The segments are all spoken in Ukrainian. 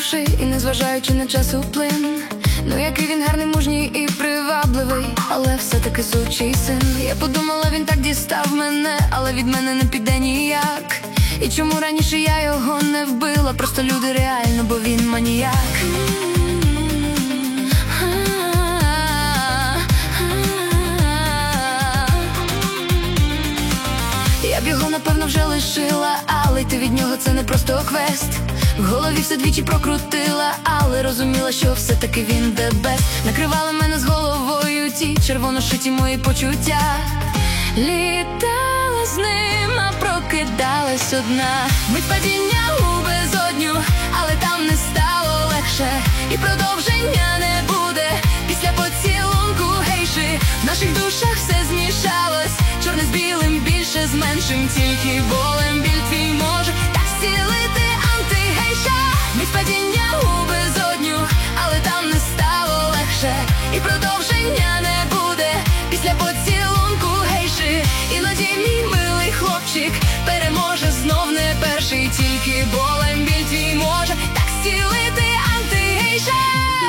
побачивши і незважаючи на часоплин. Ну який він гарний, мужній і привабливий, але все-таки сучий син. Я подумала, він так дістав мене, але від мене не піде ніяк. І чому раніше я його не вбила? Просто люди реально, бо він маніяк. Я б його, напевно, вже лишила, але йти від нього це не просто квест. В голові все двічі прокрутила, але розуміла, що все-таки він the best. Накривали мене з головою ті червоношиті мої почуття. Літала з ним, а прокидалась одна. Мить падіння у безодню, але там не стало легше. І продовження не буде після поцілунку гейши. В наших душах все змішалось, чорне з білим, більше з меншим. Тільки болем біль твій може так зцілити антигейша. Мить падіння у безодню, але там не стало легше. І продовження не буде після поцілунку гейши. Іноді мій милий хлопчик переможе знов не перший. Тільки болем біль твій може так зцілити антигейша.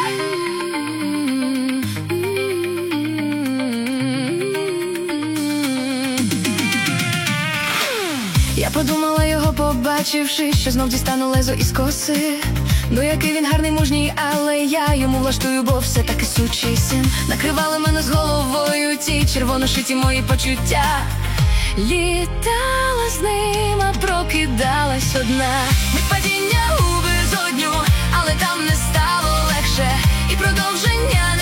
Я подумала, його побачивши, що знов дістану лезо із коси. Ну який він гарний, мужній, але я йому влаштую, бо все-таки сучий син. Накривали мене з головою ті червоношиті мої почуття. Літала з ним, а прокидалась одна. Мить падіння у безодню, але там не стало легше. І продовження